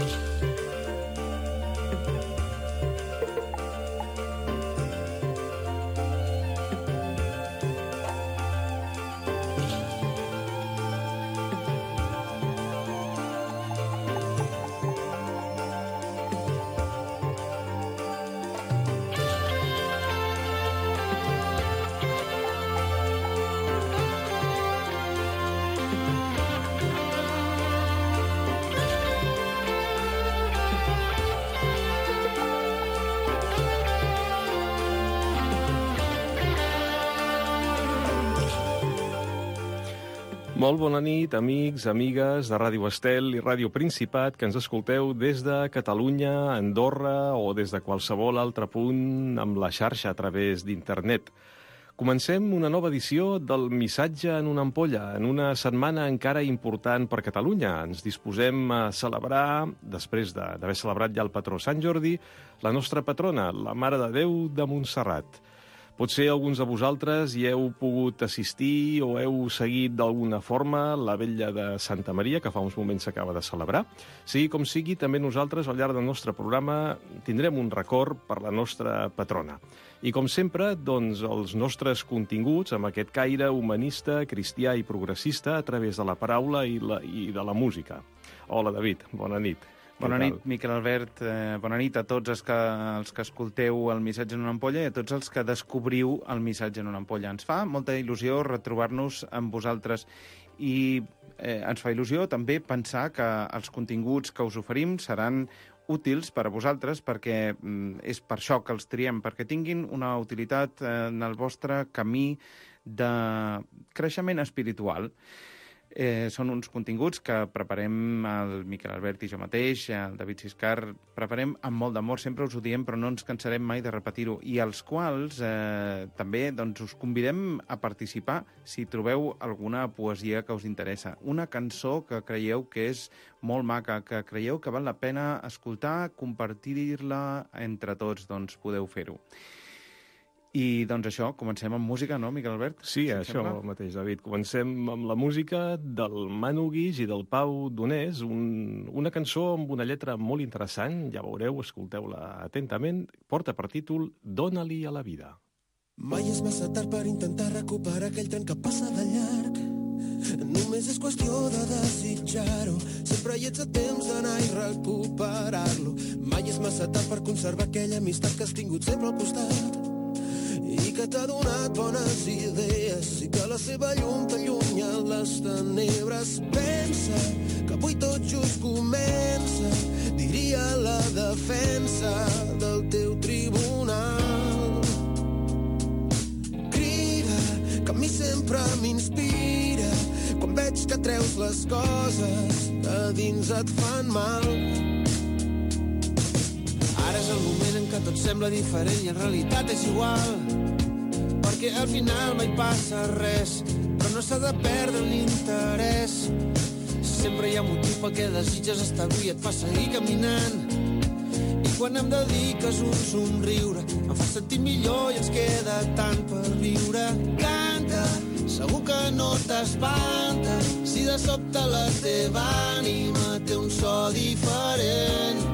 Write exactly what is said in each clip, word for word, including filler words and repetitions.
Molt bona nit, amics, amigues de Ràdio Estel i Ràdio Principat, que ens escolteu des de Catalunya, Andorra o des de qualsevol altre punt amb la xarxa a través d'internet. Comencem una nova edició del Missatge en una ampolla, en una setmana encara important per Catalunya. Ens disposem a celebrar, després d'haver celebrat ja el patró Sant Jordi, la nostra patrona, la Mare de Déu de Montserrat. Potser alguns de vosaltres hi heu pogut assistir o heu seguit d'alguna forma la vetlla de Santa Maria, que fa uns moments s'acaba de celebrar. Sigui com sigui, també nosaltres, al llarg del nostre programa, tindrem un record per la nostra patrona. I com sempre, doncs, els nostres continguts, amb aquest caire humanista, cristià i progressista, a través de la paraula i, la, i de la música. Hola, David, bona nit. Bona nit, Miquel Albert. Eh, bona nit a tots els que, els que escolteu el Missatge en una ampolla i a tots els que descobriu el Missatge en una ampolla. Ens fa molta il·lusió retrobar-nos amb vosaltres i eh, ens fa il·lusió també pensar que els continguts que us oferim seran útils per a vosaltres perquè mm, és per això que els triem, perquè tinguin una utilitat eh, en el vostre camí de creixement espiritual. Eh, són uns continguts que preparem el Miquel Albert i jo mateix, el David Siscar, preparem amb molt d'amor, sempre us ho diem, però no ens cansarem mai de repetir-ho, i als quals eh, també doncs, us convidem a participar si trobeu alguna poesia que us interessa, una cançó que creieu que és molt maca, que creieu que val la pena escoltar, compartir-la entre tots, doncs podeu fer-ho. I, doncs, això, comencem amb música, no, Miquel Albert? Sí, això sembla? Mateix, David. Comencem amb la música del Manu Guix i del Pau Donés, un, una cançó amb una lletra molt interessant, ja veureu, escolteu-la atentament, porta per títol Dóna-li a la vida. Mai és massa tard per intentar recuperar aquell tren que passa de llarg. Només és qüestió de desitjar-ho. Sempre hi ets a temps d'anar i recuperar-lo. Mai és massa tard per conservar aquella amistat que has tingut sempre al costat i que t'ha donat bones idees i que la seva llum t'allunya les tenebres. Pensa que avui tot just comença, diria la defensa del teu tribunal. Crida, que a mi sempre m'inspira quan veig que treus les coses que dins et fan mal. Ara és el moment en què tot sembla diferent i en realitat és igual, perquè al final mai passa res, però no s'ha de perdre l'interès. Sempre hi ha motiu pel que desitges estar avui, et fa seguir caminant, i quan em dediques un somriure em fa sentir millor i ens queda tant per viure. Canta, segur que no t'espanta si de sobte la teva ànima té un so diferent.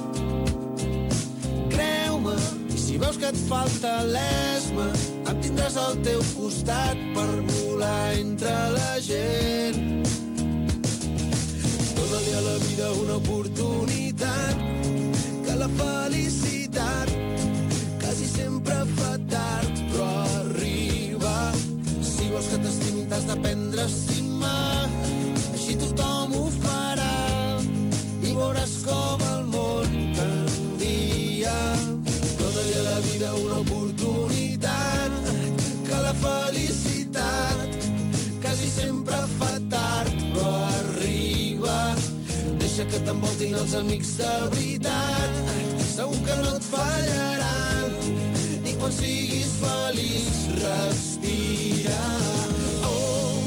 Creu-me, i si veus que et falta l'esma, em tindràs al teu costat per volar entre la gent. Dóna-li a la vida una oportunitat, que la felicitat quasi sempre fa tard, però arriba. Si vols que t'estimin t'has d'aprendre a estimar, així tothom ho farà i veuràs com el món canvia. Dóna-li a la vida una oportunitat, que la felicitat quasi sempre fa tard, però arriba. Deixa que t'envoltin els amics de veritat, segur que no et fallaran, i quan siguis feliç respira. Oh,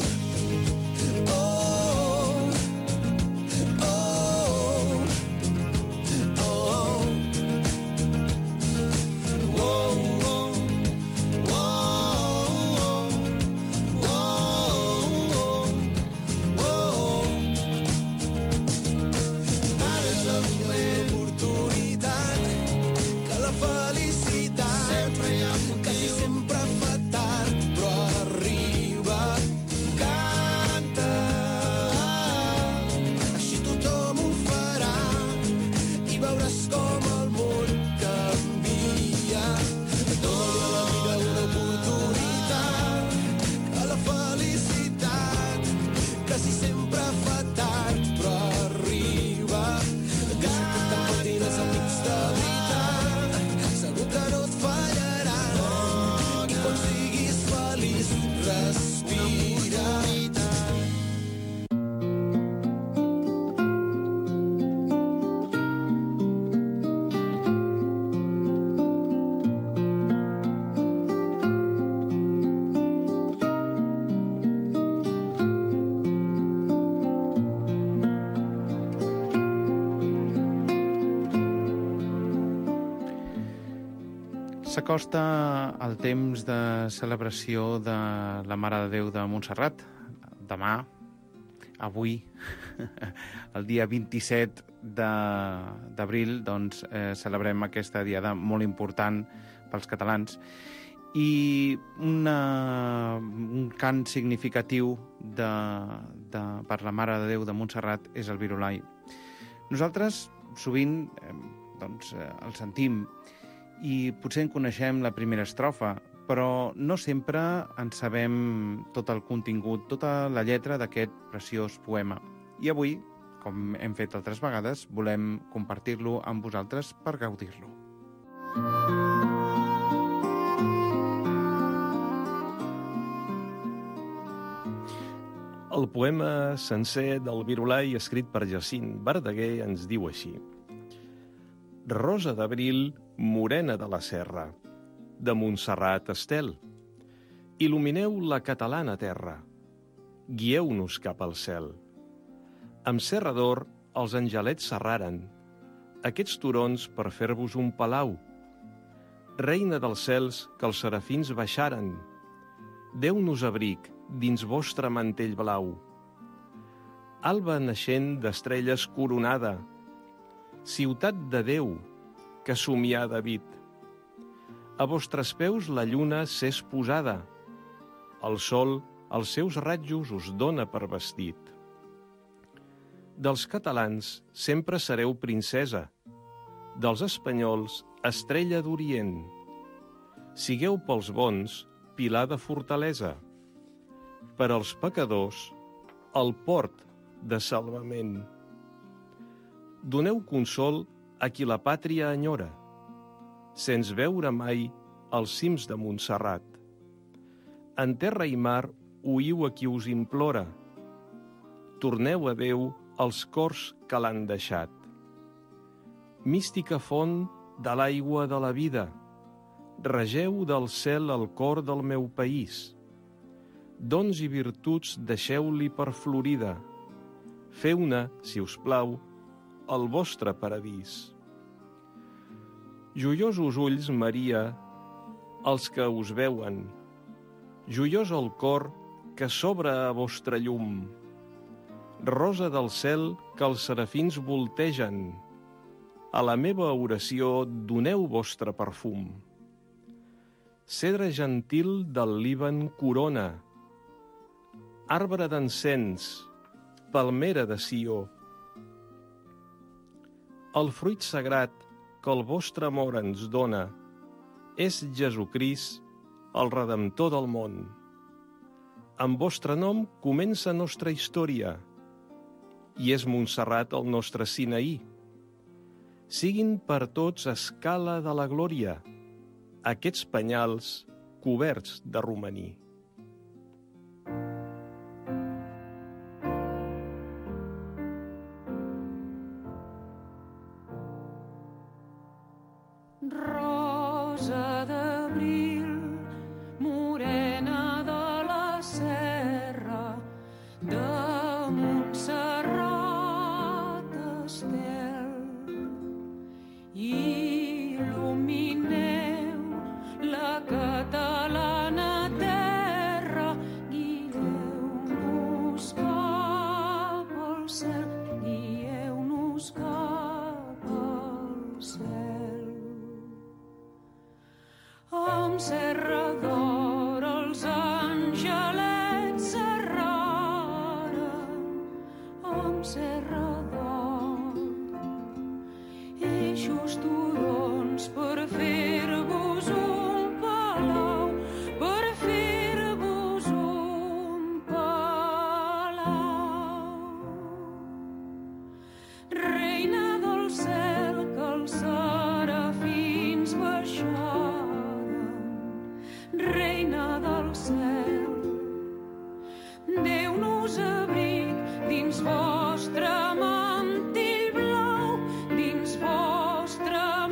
oh, oh, oh, oh, oh. Ara és la vida S'acosta el temps de celebració de la Mare de Déu de Montserrat. Demà, avui, el dia vint-i-set d'abril, doncs, eh, celebrem aquesta diada molt important pels catalans. I una, un cant significatiu de, de, per la Mare de Déu de Montserrat és el Virolai. Nosaltres sovint eh, doncs, eh, el sentim i potser en coneixem la primera estrofa, però no sempre en sabem tot el contingut, tota la lletra d'aquest preciós poema. I avui, com hem fet altres vegades, volem compartir-lo amb vosaltres per gaudir-lo. El poema sencer del Virolai, escrit per Jacint Verdaguer, ens diu així: Rosa d'abril, morena de la serra, de Montserrat estel, il·lumineu la catalana terra, guieu-nos cap al cel. Amb serra d'or els angelets serraren, aquests turons per fer-vos un palau. Reina dels cels, que els serafins baixaren, deu-nos abric dins vostre mantell blau. Alba naixent d'estrelles coronada, ciutat de Déu, que somià David. A vostres peus la lluna s'és posada, el sol els seus ratjos us dona per vestit. Dels catalans sempre sereu princesa, dels espanyols estrella d'Orient. Sigueu pels bons pilar de fortalesa, per als pecadors el port de salvament. Doneu consol a qui la pàtria enyora, sens veure mai els cims de Montserrat. En terra i mar oïu a qui us implora, torneu a Déu els cors que l'han deixat. Mística font de l'aigua de la vida, regeu del cel el cor del meu país. Dons i virtuts deixeu-li per florida, feu-ne, si us plau, el vostre paradís. Joiosos ulls, Maria, els que us veuen, joiós el cor que s'obre a vostre llum. Rosa del cel que els serafins voltegen, a la meva oració doneu vostre perfum. Cedre gentil del Líban corona, arbre d'encens, palmera de Sió. El fruit sagrat que el vostre amor ens dona és Jesucrist, el Redemptor del món. Amb vostre nom comença nostra història i és Montserrat el nostre Sinaí. Siguin per tots escala de la glòria aquests penyals coberts de romaní. Rosa d'abril, morena de la serra, de Montserrat estel, il·lumineu la catalana terra, guieu-nos cap al cel, guieu-nos cap al cel. Amb serra d'or els angelets serraren, amb serra d'or, eixos turons per fer-vos un palau, per fer-vos un palau. Reina del cel que els serafins baixaren, Reina del cel, deu-nos abric dins vostre mantell blau, dins vostre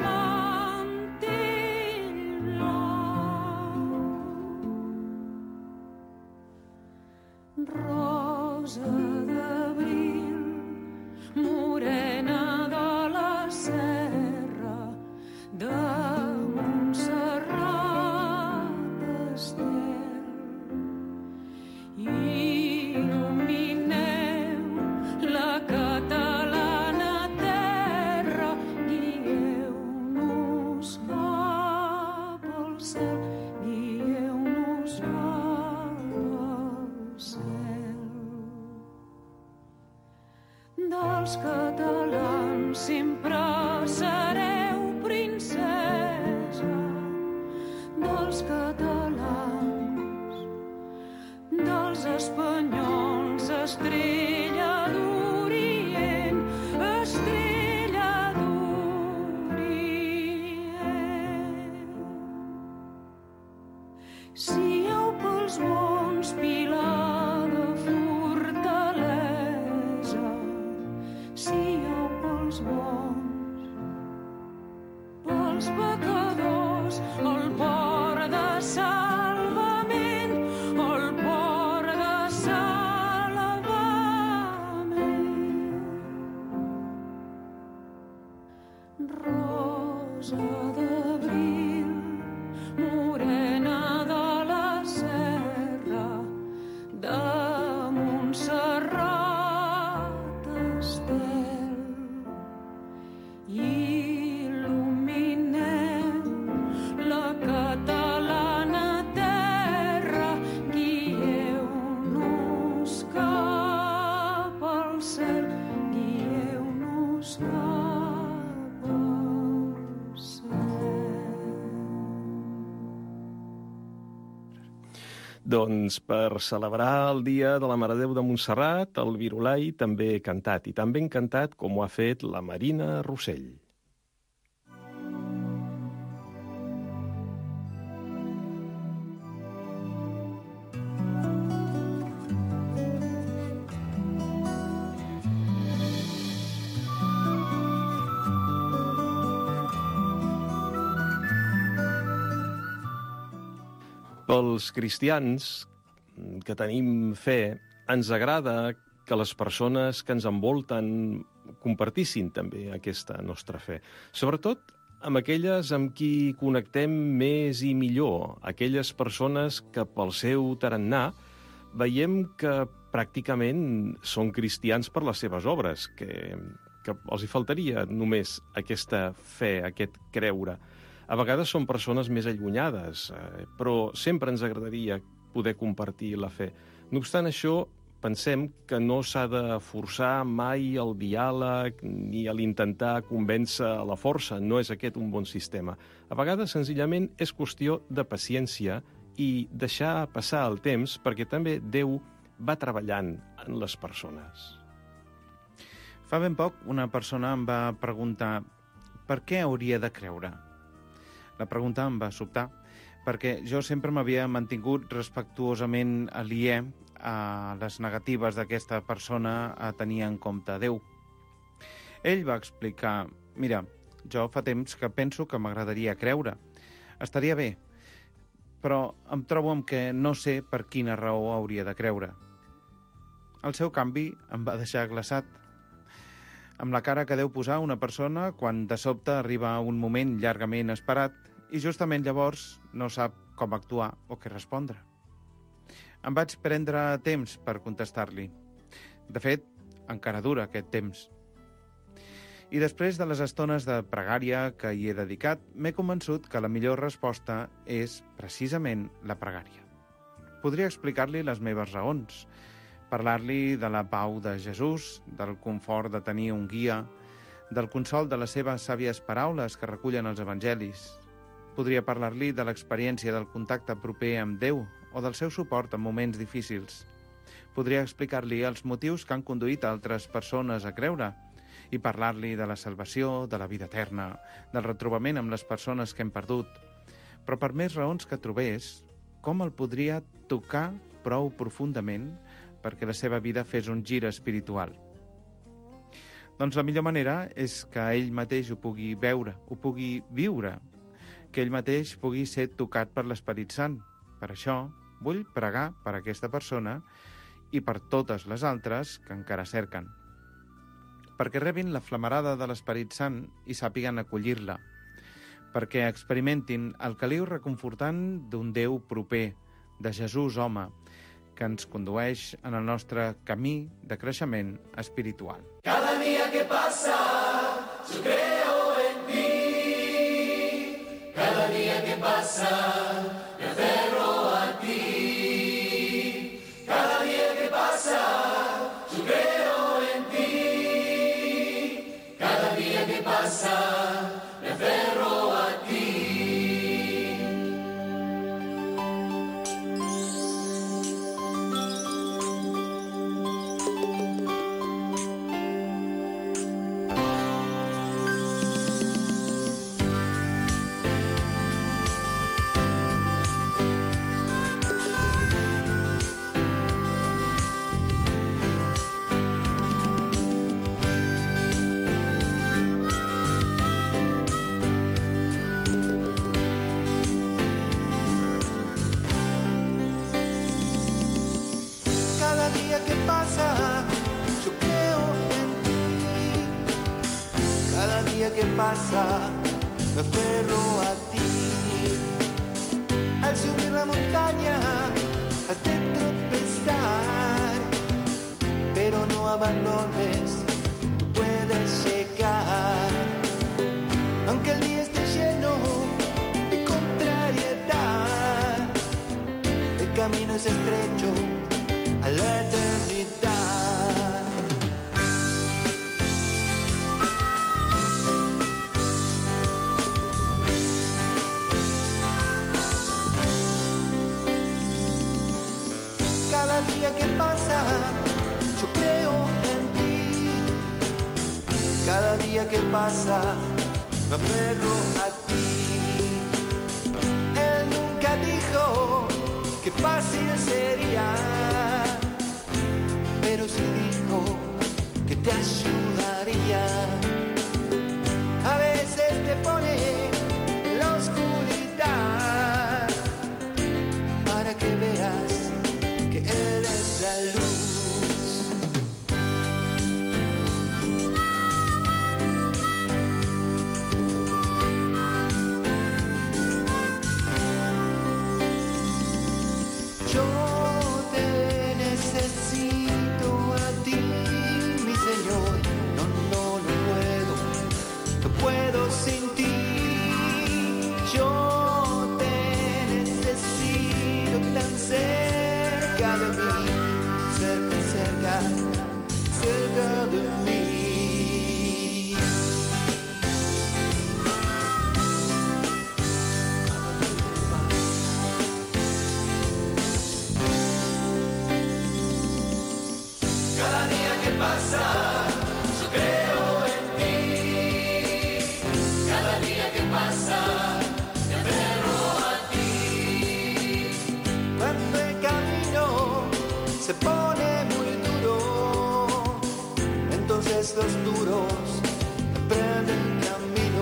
dels catalans sempre sereu princesa, dels catalans, dels espanyols, estrella d'Orient, estrella d'Orient. Sieu pels bons pilar de fortalesa, sieu pels bons, pels pecadors, el port de salvament, el port de salvament. Rosa d'abril, morena de la serra, de Montserrat estel, il·luminem la catalana terra, guieu-nos cap al cel, guieu-nos cap al cel. Doncs per celebrar el dia de la Mare de Déu de Montserrat, el Virolai també ha cantat, i tan ben cantat com ho ha fet la Marina Rossell. Pels cristians que tenim fe, ens agrada que les persones que ens envolten compartissin també aquesta nostra fe. Sobretot amb aquelles amb qui connectem més i millor, aquelles persones que pel seu tarannà veiem que pràcticament són cristians per les seves obres, que, que els hi faltaria només aquesta fe, aquest creure. A vegades són persones més allunyades, eh, però sempre ens agradaria poder compartir la fe. No obstant això, pensem que no s'ha de forçar mai el diàleg ni a l'intentar convèncer a la força. No és aquest un bon sistema. A vegades, senzillament, és qüestió de paciència i deixar passar el temps perquè també Déu va treballant en les persones. Fa ben poc una persona em va preguntar per què hauria de creure. La pregunta em va sobtar, perquè jo sempre m'havia mantingut respectuosament aliè a les negatives d'aquesta persona a tenir en compte Déu. Ell va explicar, mira, jo fa temps que penso que m'agradaria creure. Estaria bé, però em trobo amb que no sé per quina raó hauria de creure. El seu canvi em va deixar glaçat, amb la cara que deu posar una persona quan de sobte arriba un moment llargament esperat i justament llavors no sap com actuar o què respondre. Em vaig prendre temps per contestar-li. De fet, encara dura aquest temps. I després de les estones de pregària que hi he dedicat, m'he convençut que la millor resposta és precisament la pregària. Podria explicar-li les meves raons, parlar-li de la pau de Jesús, del confort de tenir un guia, del consol de les seves sàvies paraules que recullen els evangelis. Podria parlar-li de l'experiència del contacte proper amb Déu o del seu suport en moments difícils. Podria explicar-li els motius que han conduït altres persones a creure i parlar-li de la salvació, de la vida eterna, del retrobament amb les persones que hem perdut. Però per més raons que trobés, com el podria tocar prou profundament perquè la seva vida fes un gir espiritual? Doncs la millor manera és que ell mateix ho pugui veure, ho pugui viure, que ell mateix pugui ser tocat per l'Esperit Sant. Per això vull pregar per aquesta persona i per totes les altres que encara cerquen, perquè rebin la flamarada de l'Esperit Sant i sàpiguen acollir-la, perquè experimentin el caliu reconfortant d'un Déu proper, de Jesús home, que ens condueix en el nostre camí de creixement espiritual. Cada día que pasa, yo creo en ti. Cada día que pasa, me aferro a ti. Cada día que pasa, yo creo en ti. día que pasa me aferro a ti. Al subir la montaña has de tropezar, pero no abandones, puedes llegar. Aunque el día esté lleno de contrariedad, el camino es estrecho a la eternidad. Cada día que pasa, yo creo en ti. Cada día que pasa, me aferro a ti. Él nunca dijo que fácil sería, pero sí dijo que te ayudaría. A veces te pone en la oscuridad para que veas que Él es la luz. Yo te necesito a ti, mi Señor. No, no, no puedo, no puedo sin ti. Yo te necesito tan cerca de mí, cerca, cerca, cerca de mí. Cada día que pasa, yo creo en ti. Cada día que pasa, me aferro a ti. Cuando el camino se pone muy duro, entonces los duros emprenden camino.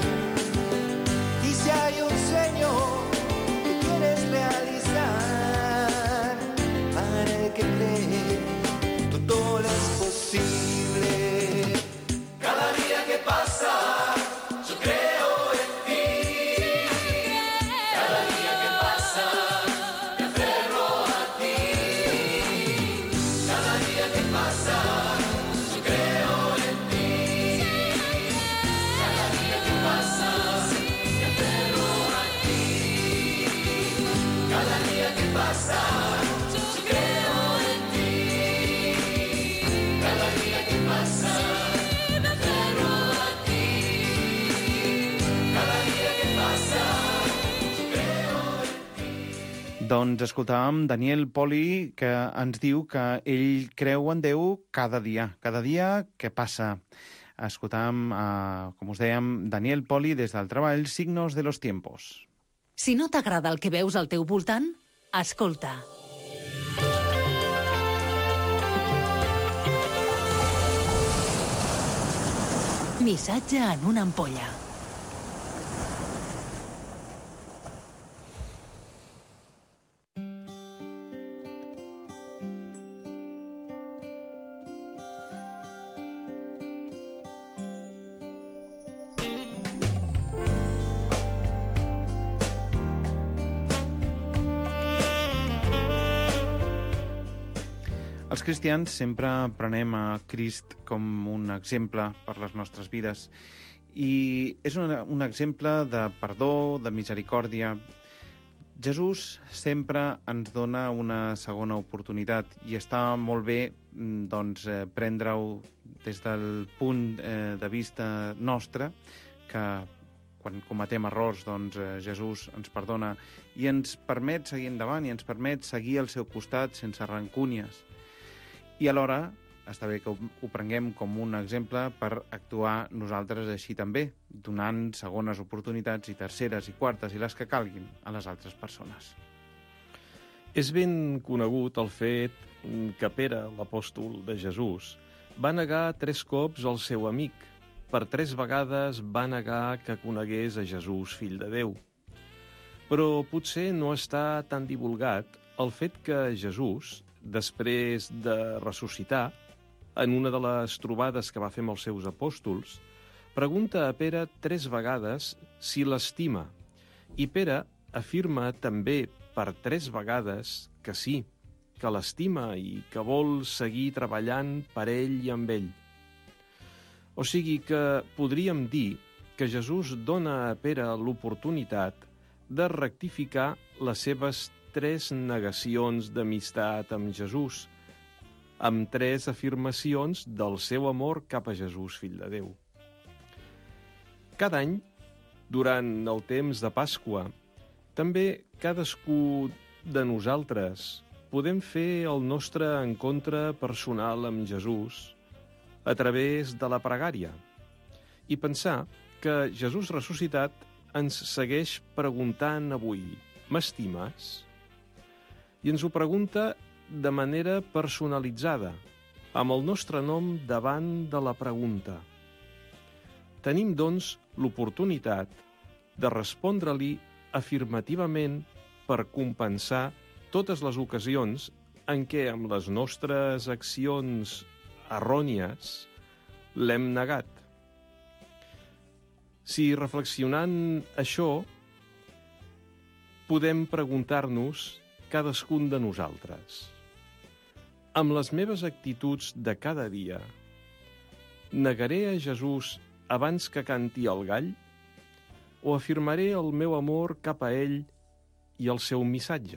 Y si hay un sueño que quieres realizar, para el que cree, todo es posible. Cada día que pasa, yo creo en ti. Cada día que pasa, me aferro a ti. Cada día que pasa, yo creo en ti. Cada día que pasa, me aferro a ti. Cada día que pasa, yo creo en ti. Cada día que pasa, me aferro a ti. Cada dia que passa, jo creo en ti. Doncs escoltàvem Daniel Poli, que ens diu que ell creu en Déu cada dia, cada dia que passa. Escoltàvem, eh, com us dèiem, Daniel Poli des del treball Signos de los Tiempos. Si no t'agrada el que veus al teu voltant, escolta. Missatge en una ampolla. Els cristians sempre prenem a Crist com un exemple per les nostres vides i és un, un exemple de perdó, de misericòrdia. Jesús sempre ens dona una segona oportunitat i està molt bé doncs, eh, prendre-ho des del punt eh, de vista nostre, que quan cometem errors, doncs eh, Jesús ens perdona i ens permet seguir endavant i ens permet seguir al seu costat sense rancúnies. I alhora està bé que ho, ho prenguem com un exemple per actuar nosaltres així també, donant segones oportunitats i terceres i quartes i les que calguin a les altres persones. És ben conegut el fet que Pere, l'apòstol de Jesús, va negar tres cops al seu amic. Per tres vegades va negar que conegués a Jesús, fill de Déu. Però potser no està tan divulgat el fet que Jesús, després de ressuscitar, en una de les trobades que va fer amb els seus apòstols, pregunta a Pere tres vegades si l'estima, i Pere afirma també per tres vegades que sí, que l'estima i que vol seguir treballant per ell i amb ell. O sigui que podríem dir que Jesús dona a Pere l'oportunitat de rectificar les seves tres negacions d'amistat amb Jesús, amb tres afirmacions del seu amor cap a Jesús, fill de Déu. Cada any, durant el temps de Pasqua, també cadascú de nosaltres podem fer el nostre encontre personal amb Jesús a través de la pregària i pensar que Jesús ressuscitat ens segueix preguntant avui: m'estimes? I ens ho pregunta de manera personalitzada, amb el nostre nom davant de la pregunta. Tenim, doncs, l'oportunitat de respondre-li afirmativament per compensar totes les ocasions en què amb les nostres accions errònies l'hem negat. Si reflexionant això, podem preguntar-nos cadascun de nosaltres: amb les meves actituds de cada dia, negaré a Jesús abans que canti el gall? O afirmaré el meu amor cap a ell i el seu missatge?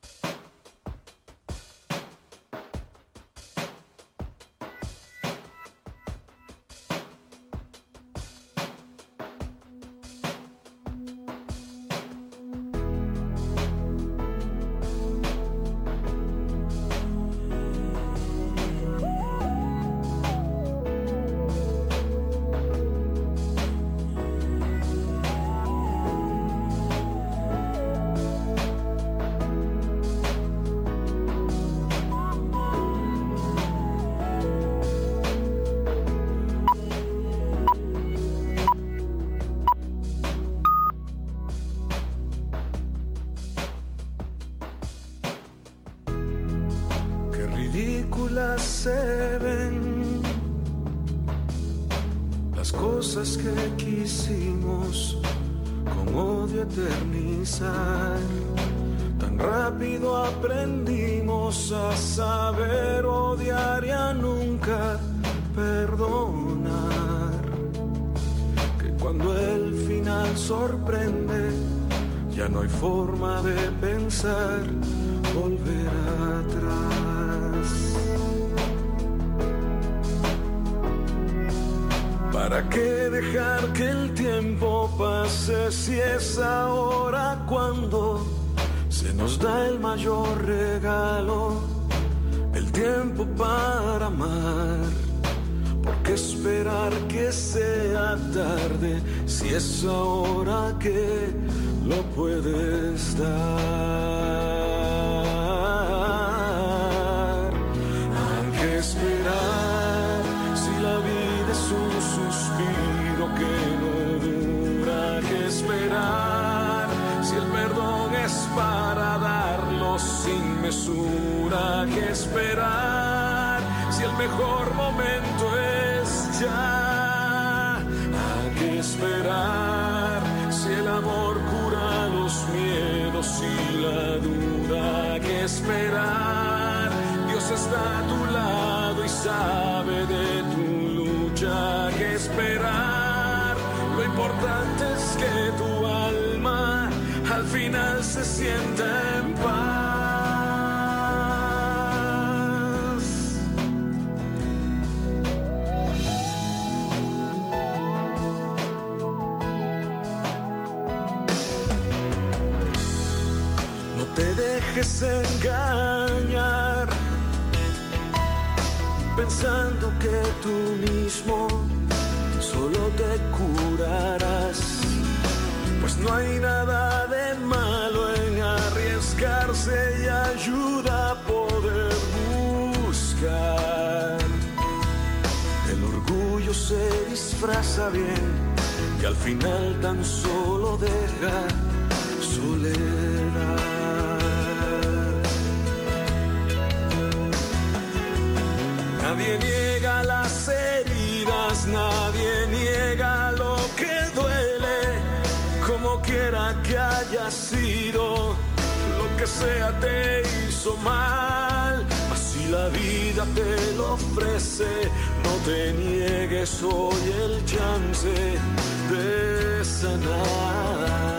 Ridículas se ven las cosas que quisimos con odio eternizar. Tan rápido aprendimos a saber odiar y a nunca perdonar. Que cuando el final sorprende, ya no hay forma de pensar volver atrás. ¿Para qué dejar que el tiempo pase si es ahora cuando se nos da el mayor regalo, el tiempo para amar? ¿Por qué esperar que sea tarde si es ahora que lo puedes dar? Hay que esperar si la vida es un suspiro que no dura. Hay que esperar si el perdón es para darlo sin mesura. Hay que esperar si el mejor momento es ya. Hay que esperar si el amor cura los miedos y la duda. Hay que esperar, Dios está a tu lado y sabe de tu lucha. Hay que esperar, lo importante es que tu alma al final se sienta en paz. No te dejes engañar pensando que tú mismo solo te curarás, pues no hay nada de malo en arriesgarse y ayuda a poder buscar. El orgullo se disfraza bien y al final tan solo deja soledad. Nadie niega las heridas, nadie niega haya sido, lo que sea te hizo mal. Mas si la vida te lo ofrece, no te niegues hoy el chance de sanar.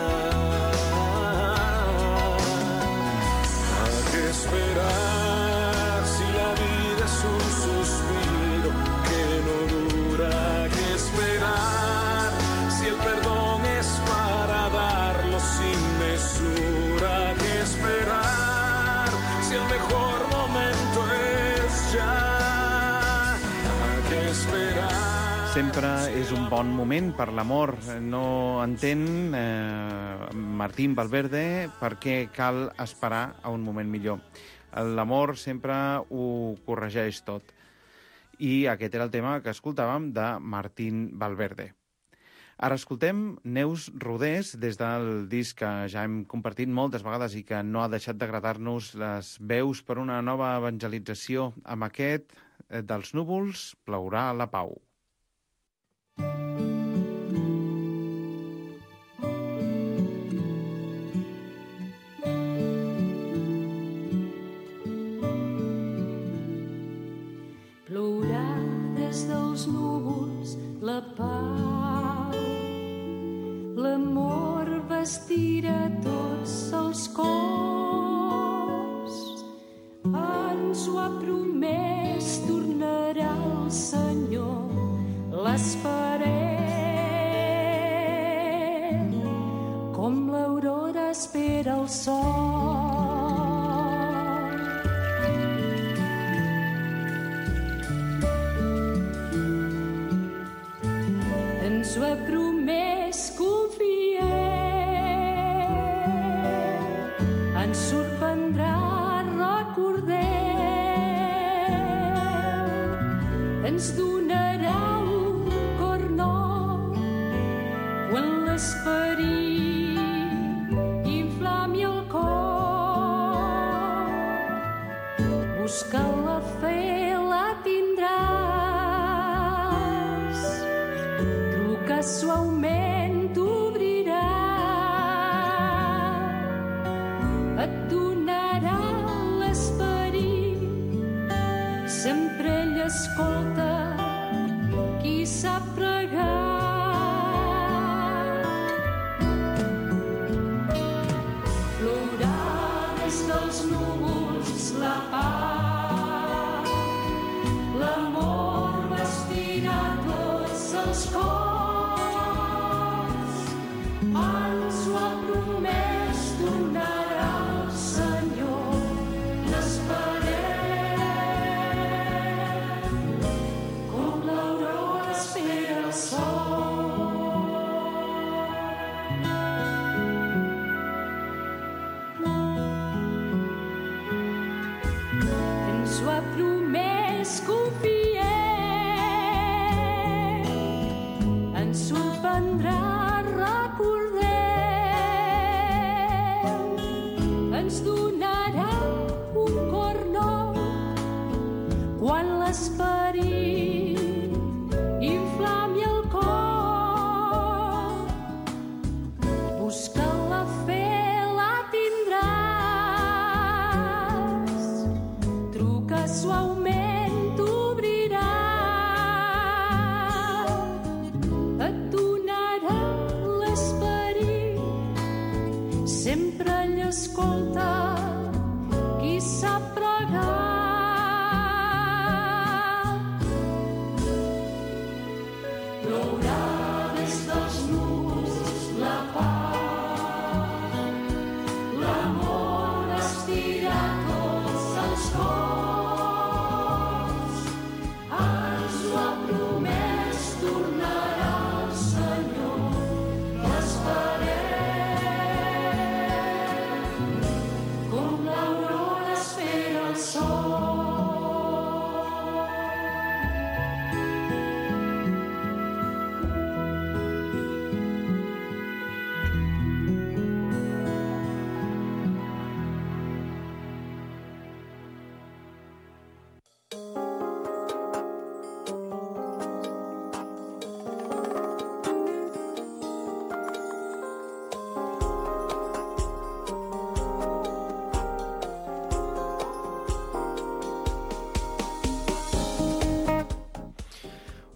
¿A qué esperar si la vida es un suspiro que no dura? ¿A qué esperar si el perdón es para darlo sin mesura? ¿A qué esperar si el mejor momento es ya? ¿A qué esperar? Sempre és un bon moment per l'amor. No entén eh, Martín Valverde per què cal esperar a un moment millor. L'amor sempre ho corregeix tot. I aquest era el tema que escoltàvem de Martín Valverde. Ara escoltem Neus Rodés des del disc que ja hem compartit moltes vegades i que no ha deixat d'agradar-nos les veus per una nova evangelització. Amb aquest, eh, dels núvols, plourà la pau. Plourà des dels núvols la pau, l'amor vestirà tots els cors, ens ho ha promès, tornarà el Senyor, l'esperem, com l'aurora espera el sol. Ens ho ha promès, confiem, ens sorprendrà, recordem, ens donarà un cor nou quan l'esperit inflami el cor. Busca la fe, la tindràs, truca suaument, t'obrirà, et donarà l'esperit, sempre ell escolta qui sap pregar. Plourà des dels núvols la pau, l'amor vestirà tots els cors, ens ho ha promès, tornarà el Senyor, l'esperem, com l'aurora espera el sol. Ens ho ha promès, confiem, ens sorprendrà, recordem, ens donarà un cor nou quan l'esperit inflami el cor. Busca la fe, la tindràs, truca suaument, t'obrirà, et donarà l'esperit, sempre ell escolta qui sap pregar. Plourà des dels núvols la pau, l'amor vestirà tots els cors, ens ho ha promès, tornarà el Senyor, l'esperem, com l'aurora espera el sol.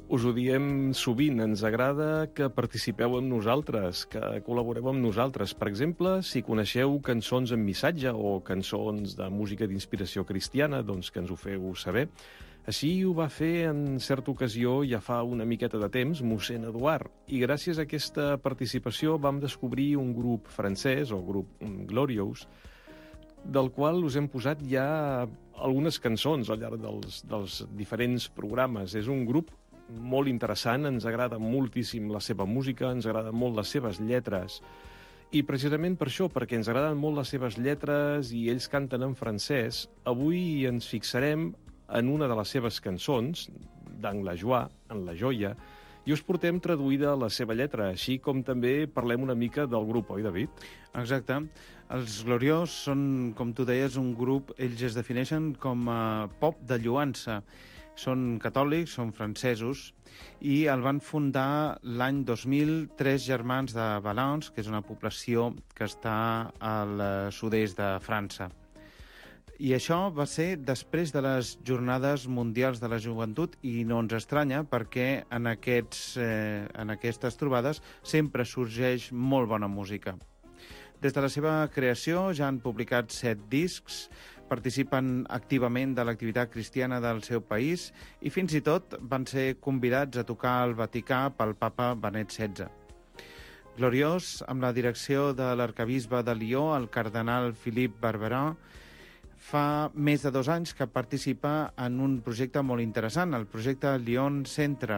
Us ho diem sovint, ens agrada que participeu amb nosaltres, que col·laboreu amb nosaltres. Per exemple, si coneixeu cançons amb missatge o cançons de música d'inspiració cristiana, doncs que ens ho feu saber. Així ho va fer en certa ocasió, ja fa una miqueta de temps, mossèn Eduard, i gràcies a aquesta participació vam descobrir un grup francès, o grup Glorious, del qual us hem posat ja algunes cançons al llarg dels, dels diferents programes. És un grup molt interessant, ens agrada moltíssim la seva música, ens agraden molt les seves lletres, i precisament per això, perquè ens agraden molt les seves lletres i ells canten en francès, avui ens fixarem en una de les seves cançons, d'en La Joie, en La Joia, i us portem traduïda la seva lletra, així com també parlem una mica del grup, oi, David? Exacte. Els Gloriós són, com tu deies, un grup, ells es defineixen com a pop de lloança. Són catòlics, són francesos, i el van fundar l'any dos mil tres germans de Valence, que és una població que està al sud-est de França. I això va ser després de les Jornades Mundials de la Joventut, i no ens estranya perquè en, aquests, eh, en aquestes trobades sempre sorgeix molt bona música. Des de la seva creació ja han publicat set discs, participen activament de l'activitat cristiana del seu país i fins i tot van ser convidats a tocar al Vaticà pel papa Benet setze. Gloriós, amb la direcció de l'arcabisbe de Lió, el cardenal Philippe Barberin, fa més de dos anys que participa en un projecte molt interessant, el projecte Lyon Centre.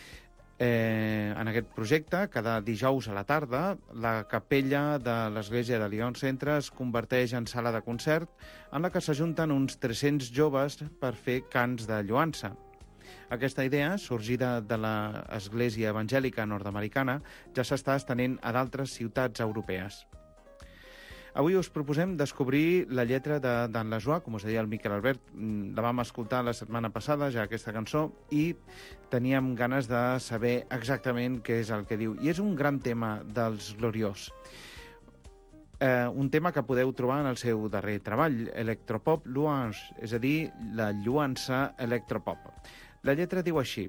Eh, en aquest projecte, cada dijous a la tarda, la capella de l'església de Lyon Centre es converteix en sala de concert en la que s'ajunten uns tres-cents joves per fer cants de lloança. Aquesta idea, sorgida de l'església evangèlica nord-americana, ja s'està estenent a d'altres ciutats europees. Avui us proposem descobrir la lletra d'en La Joie, com us deia el Miquel Albert. La vam escoltar la setmana passada, ja aquesta cançó, i teníem ganes de saber exactament què és el que diu. I és un gran tema dels Gloriós. Eh, un tema que podeu trobar en el seu darrer treball, Electropop Louange, és a dir, la lluança electropop. La lletra diu així: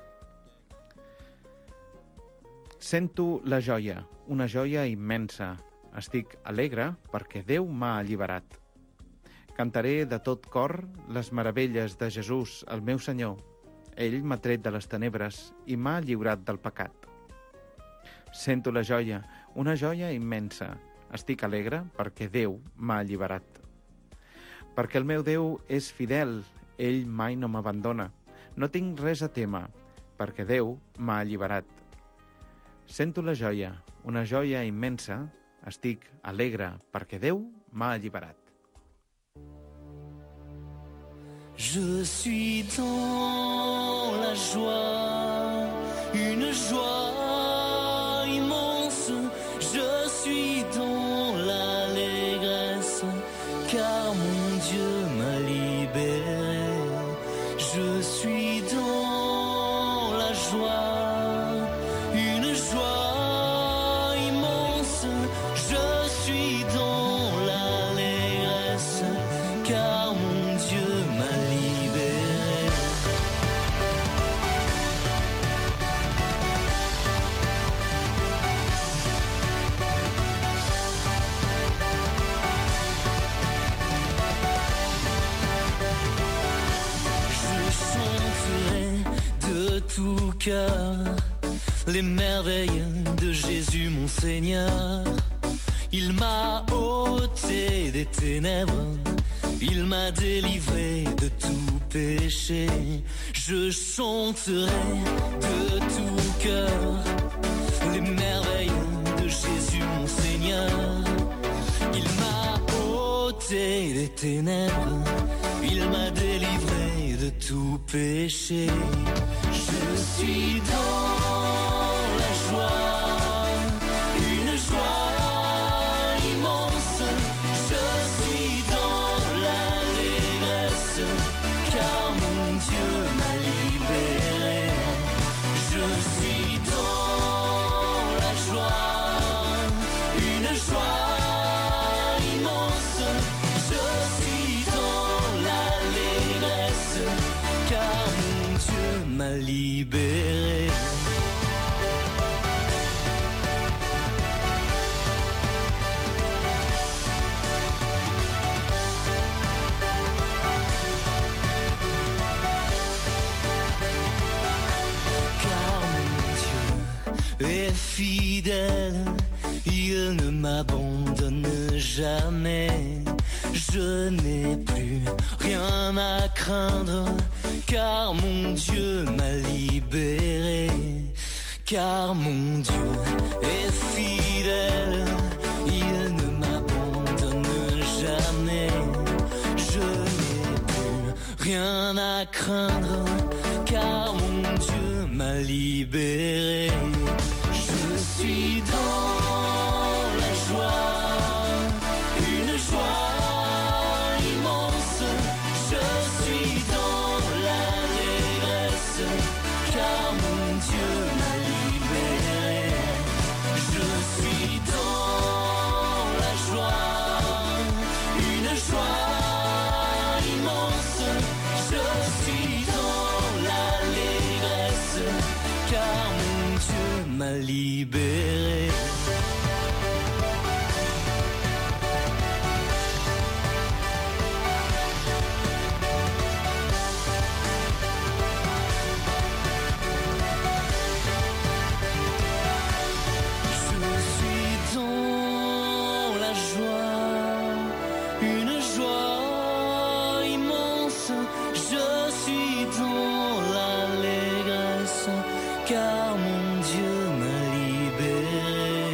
Sento la joia, una joia immensa. Estic alegre perquè Déu m'ha alliberat. Cantaré de tot cor les meravelles de Jesús, el meu Senyor. Ell m'ha tret de les tenebres i m'ha lliurat del pecat. Sento la joia, una joia immensa. Estic alegre perquè Déu m'ha alliberat. Perquè el meu Déu és fidel, ell mai no m'abandona. No tinc res a témer, perquè Déu m'ha alliberat. Sento la joia, una joia immensa. Estic alegre perquè Déu m'ha alliberat. Je suis dans la joie, une joie immense. Je suis dans l'allégresse, car mon Dieu m'a libéré. Je suis dans la joie, une joie immense. Je suis dans l'allégresse, car mon Dieu m'a libéré. Je chanterai de tout cœur les merveilles de Jésus mon Seigneur. Il m'a ôté des ténèbres, il m'a délivré de tout péché. Je chanterai de tout cœur les merveilles de Jésus mon Seigneur. Il m'a ôté des ténèbres, il m'a délivré de tout péché. Je suis dans la joie, une joie immense. Je suis dans l'allégresse, car mon Dieu m'a libéré. Je suis dans la joie, une joie immense. Je suis dans l'allégresse, car mon Dieu m'a libéré. est fidèle, il ne m'abandonne jamais. Je n'ai plus rien à craindre, car mon Dieu m'a libéré. Car mon Dieu est fidèle, il ne m'abandonne jamais. Je n'ai plus rien à craindre, car mon Dieu m'a libéré. Je suis dans la joie, une joie immense. Je suis dans l'allégresse, car mon Dieu m'a libéré. Je suis dans la joie, une joie immense. Je suis dans l'allégresse, car mon Dieu m'a libéré. Car mon Dieu m'a libéré.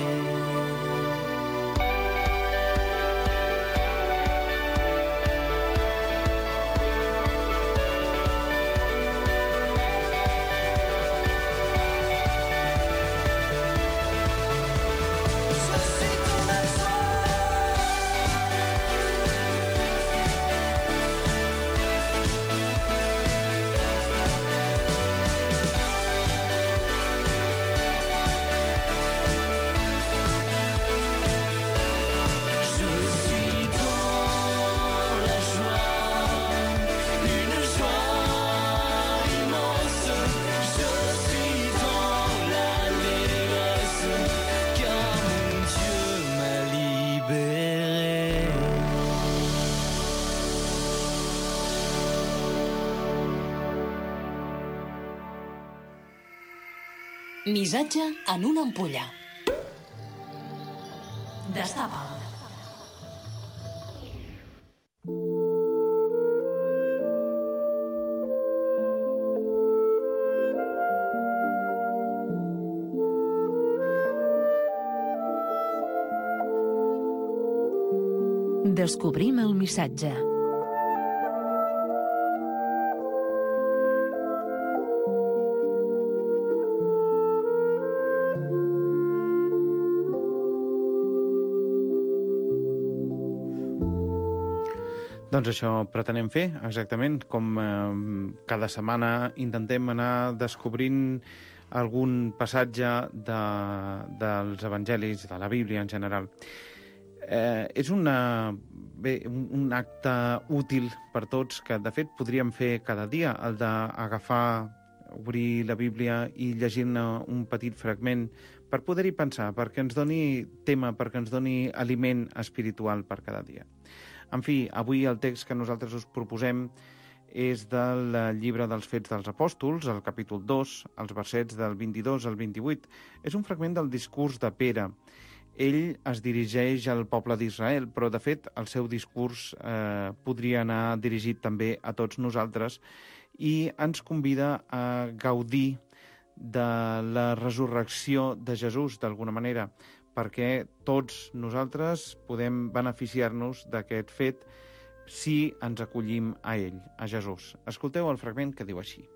Missatge en una ampolla. Destapa'l. Descobrim el missatge. Doncs això pretenem fer, exactament, com eh, cada setmana intentem anar descobrint algun passatge de, dels evangelis, de la Bíblia en general. Eh, és una, bé, un, un acte útil per tots que, de fet, podríem fer cada dia, el d'agafar, obrir la Bíblia i llegir-ne un petit fragment per poder-hi pensar, perquè ens doni tema, perquè ens doni aliment espiritual per cada dia. En fi, avui el text que nosaltres us proposem és del llibre dels Fets dels Apòstols, el capítol dos, els versets del vint-i-dos al vint-i-vuit. És un fragment del discurs de Pere. Ell es dirigeix al poble d'Israel, però de fet el seu discurs eh, podria anar dirigit també a tots nosaltres i ens convida a gaudir de la resurrecció de Jesús, d'alguna manera, perquè tots nosaltres podem beneficiar-nos d'aquest fet si ens acollim a ell, a Jesús. Escolteu el fragment que diu així.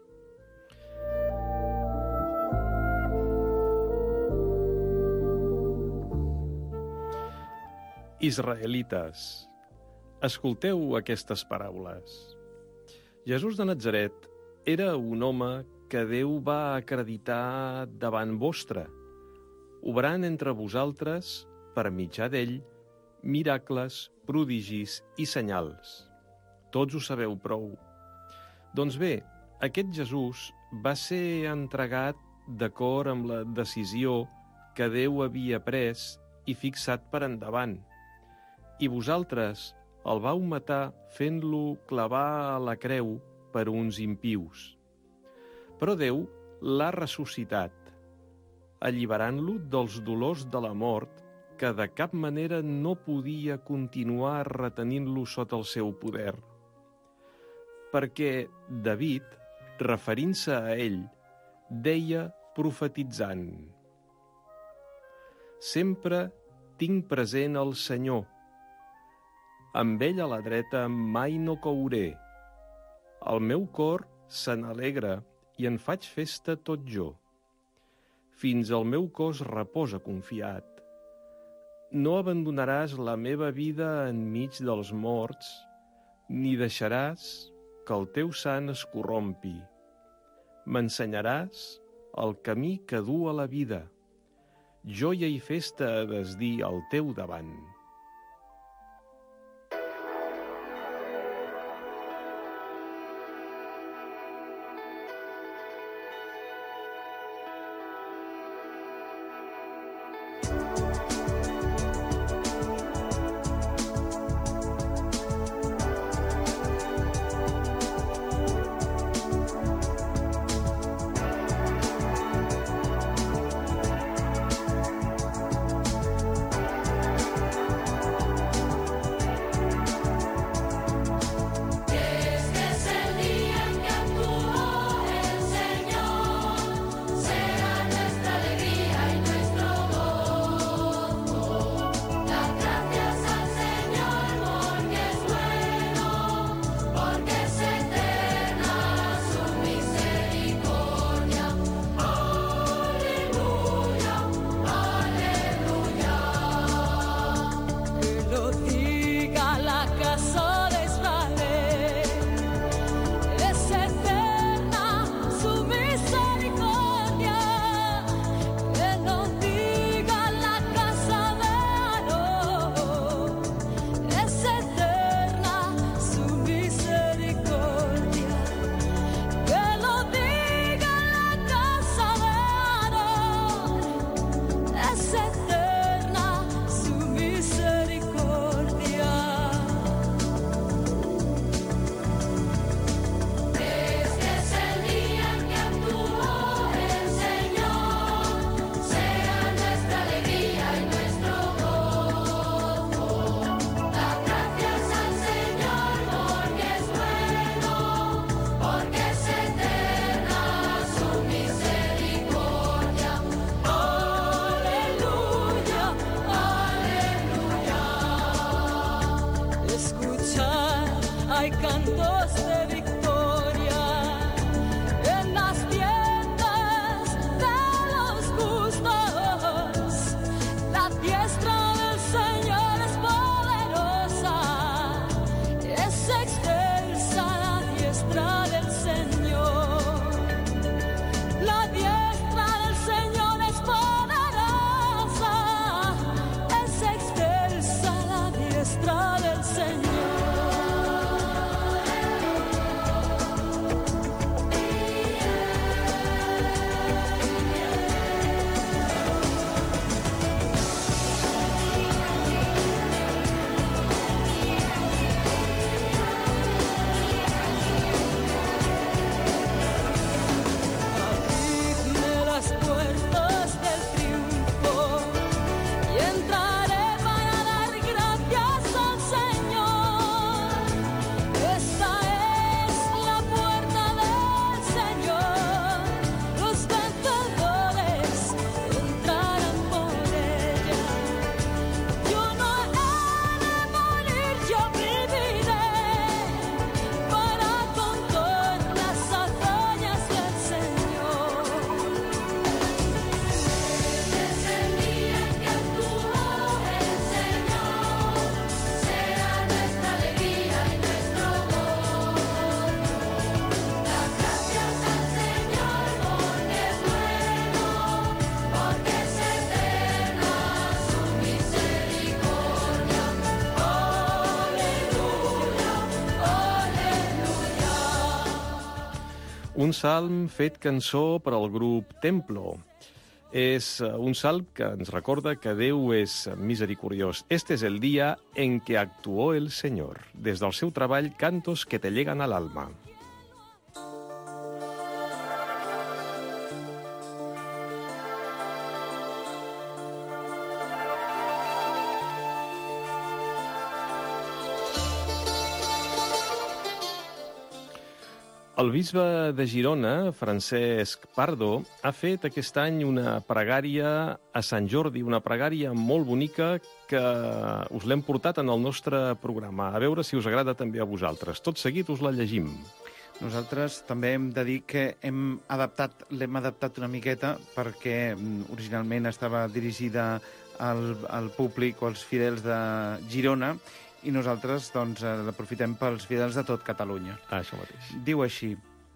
Israelites, escolteu aquestes paraules. Jesús de Natzaret era un home que Déu va acreditar davant vostre, obrant entre vosaltres, per mitjà d'ell, miracles, prodigis i senyals. Tots ho sabeu prou. Doncs bé, aquest Jesús va ser entregat d'acord amb la decisió que Déu havia pres i fixat per endavant. I vosaltres el vau matar fent-lo clavar a la creu per uns impius. Però Déu l'ha ressuscitat. alliberant-lo dels dolors de la mort, que de cap manera no podia continuar retenint-lo sota el seu poder. Perquè David, referint-se a ell, deia profetitzant: «Sempre tinc present el Senyor. Amb ell a la dreta mai no cauré. El meu cor se n'alegra i en faig festa tot jo. Fins el meu cos reposa confiat. No abandonaràs la meva vida enmig dels morts, ni deixaràs que el teu sant es corrompi. M'ensenyaràs el camí que du a la vida. Joia i festa a desdir al teu davant». Un salm fet cançó per al grup Templo. És un salm que ens recorda que Déu és misericordiós. Este es el día en que actuó el Señor. Des del seu treball Cantos que te llegan al alma. El bisbe de Girona, Francesc Pardo, ha fet aquest any una pregària a Sant Jordi, una pregària molt bonica que us l'hem portat en el nostre programa. A veure si us agrada també a vosaltres. Tot seguit us la llegim. Nosaltres també hem de dir que hem adaptat, l'hem adaptat una miqueta perquè originalment estava dirigida al, al públic o als fidels de Girona i nosaltres doncs, l'aprofitem pels fidels de tot Catalunya. Ah, això mateix. Diu així: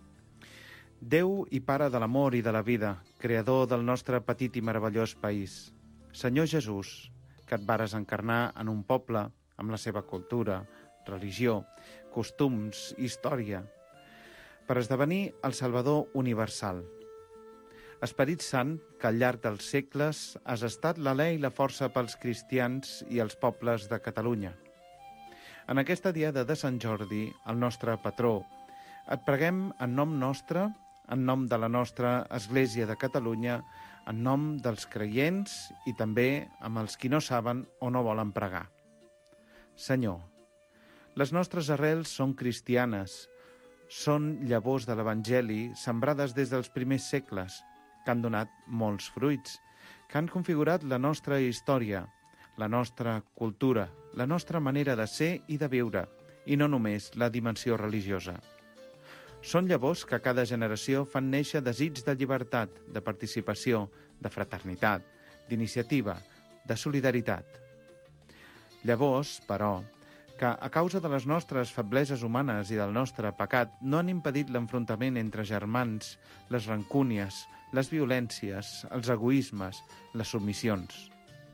Déu i Pare de l'amor i de la vida, creador del nostre petit i meravellós país. Senyor Jesús, que et vares encarnar en un poble amb la seva cultura, religió, costums, història, per esdevenir el Salvador universal. Esperit Sant, que al llarg dels segles has estat l'alè i la força pels cristians i els pobles de Catalunya. En aquesta diada de Sant Jordi, el nostre patró, et preguem en nom nostre, en nom de la nostra Església de Catalunya, en nom dels creients i també amb els qui no saben o no volen pregar. Senyor, les nostres arrels són cristianes, són llavors de l'Evangeli sembrades des dels primers segles, que han donat molts fruits, que han configurat la nostra història, la nostra cultura, la nostra manera de ser i de viure, i no només la dimensió religiosa. Són llavors que cada generació fan néixer desig de llibertat, de participació, de fraternitat, d'iniciativa, de solidaritat. Llavors, però, que a causa de les nostres febleses humanes i del nostre pecat no han impedit l'enfrontament entre germans, les rancúnies, les violències, els egoismes, les submissions.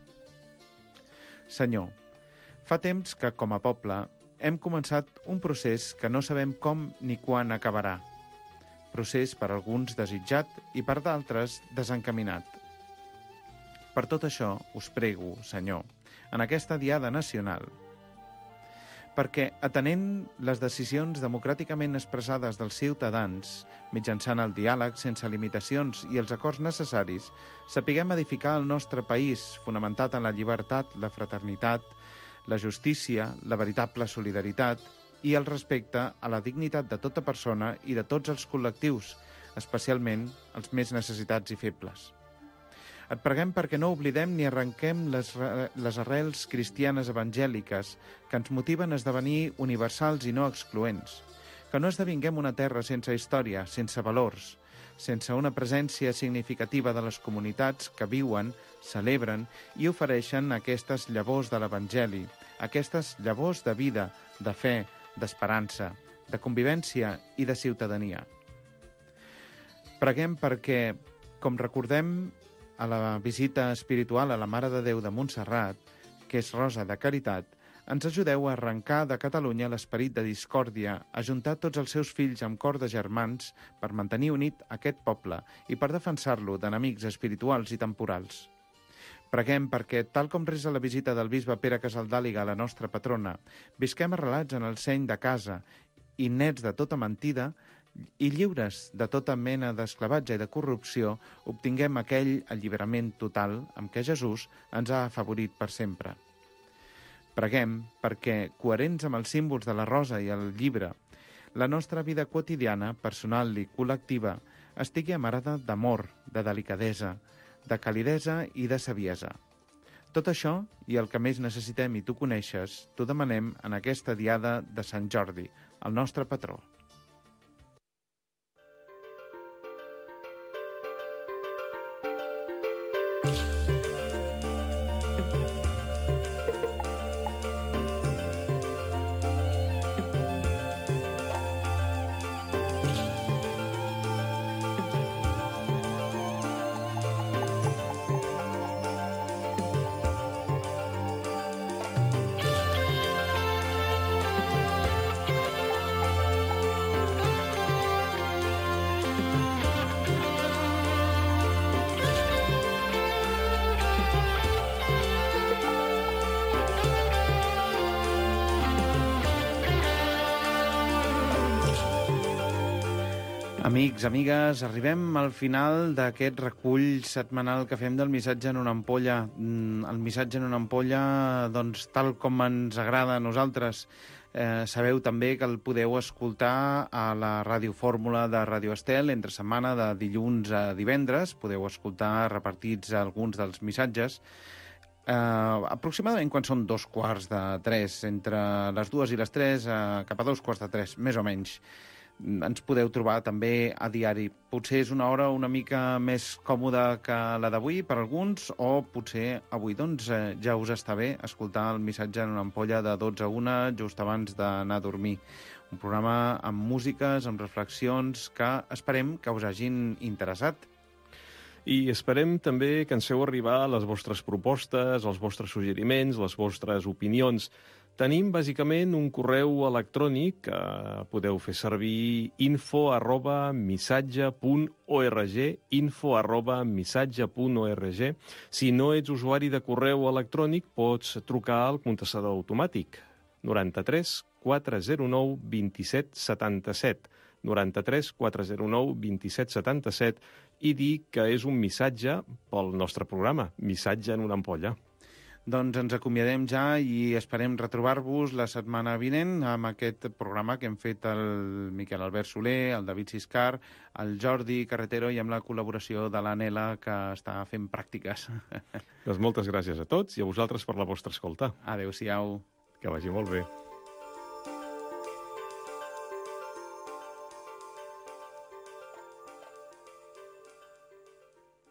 Senyor, fa temps que, com a poble, hem començat un procés que no sabem com ni quan acabarà. Procés per alguns desitjat i per d'altres desencaminat. Per tot això us prego, Senyor, en aquesta diada nacional, perquè, atenent les decisions democràticament expressades dels ciutadans, mitjançant el diàleg sense limitacions i els acords necessaris, sapiguem edificar el nostre país fonamentat en la llibertat, la fraternitat, la justícia, la veritable solidaritat i el respecte a la dignitat de tota persona i de tots els col·lectius, especialment els més necessitats i febles. Et preguem perquè no oblidem ni arrenquem les, les arrels cristianes evangèliques que ens motiven a esdevenir universals i no excloents, que no esdevinguem una terra sense història, sense valors, sense una presència significativa de les comunitats que viuen, celebren i ofereixen aquestes llavors de l'Evangeli, aquestes llavors de vida, de fe, d'esperança, de convivència i de ciutadania. Preguem perquè, com recordem a la visita espiritual a la Mare de Déu de Montserrat, que és Rosa de Caritat, ens ajudeu a arrencar de Catalunya l'esperit de discòrdia, a juntar tots els seus fills amb cor de germans per mantenir unit aquest poble i per defensar-lo d'enemics espirituals i temporals. Preguem perquè, tal com resa la visita del bisbe Pere Casaldàliga a la nostra patrona, visquem arrelats en el seny de casa i nets de tota mentida i lliures de tota mena d'esclavatge i de corrupció, obtinguem aquell alliberament total amb què Jesús ens ha afavorit per sempre. Preguem perquè, coherents amb els símbols de la rosa i el llibre, la nostra vida quotidiana, personal i col·lectiva, estigui amarada d'amor, de delicadesa, de calidesa i de saviesa. Tot això, i el que més necessitem i tu coneixes, t'ho demanem en aquesta diada de Sant Jordi, el nostre patró. Amics, amigues, arribem al final d'aquest recull setmanal que fem del missatge en una ampolla. El missatge en una ampolla, doncs, tal com ens agrada a nosaltres. Eh, sabeu també que el podeu escoltar a la Ràdio Fórmula de Ràdio Estel entre setmana de dilluns a divendres. Podeu escoltar repartits alguns dels missatges. Eh, aproximadament quan són dos quarts de tres, entre les dues i les tres, eh, cap a dos quarts de tres, més o menys. Ens podeu trobar també a diari. Potser és una hora una mica més còmoda que la d'avui per alguns, o potser avui doncs eh, ja us està bé escoltar el missatge en una ampolla de dotze a una just abans d'anar a dormir. Un programa amb músiques, amb reflexions que esperem que us hagin interessat. I esperem també que ens feu arribar les vostres propostes, els vostres suggeriments, les vostres opinions. Tenim, bàsicament, un correu electrònic que podeu fer servir info arroba missatge punt org, info arroba missatge punt org. Si no ets usuari de correu electrònic, pots trucar al contestador automàtic noranta-tres quatre zero nou vint-i-set setanta-set, noranta-tres quatre zero nou vint-i-set setanta-set, i dir que és un missatge pel nostre programa, Missatge en una ampolla. Doncs ens acomiadem ja i esperem retrobar-vos la setmana vinent amb aquest programa que hem fet el Miquel Albert Soler, el David Siscar, el Jordi Carretero i amb la col·laboració de l'Anela, que està fent pràctiques. Doncs moltes gràcies a tots i a vosaltres per la vostra escolta. Adéu-siau. Que vagi molt bé.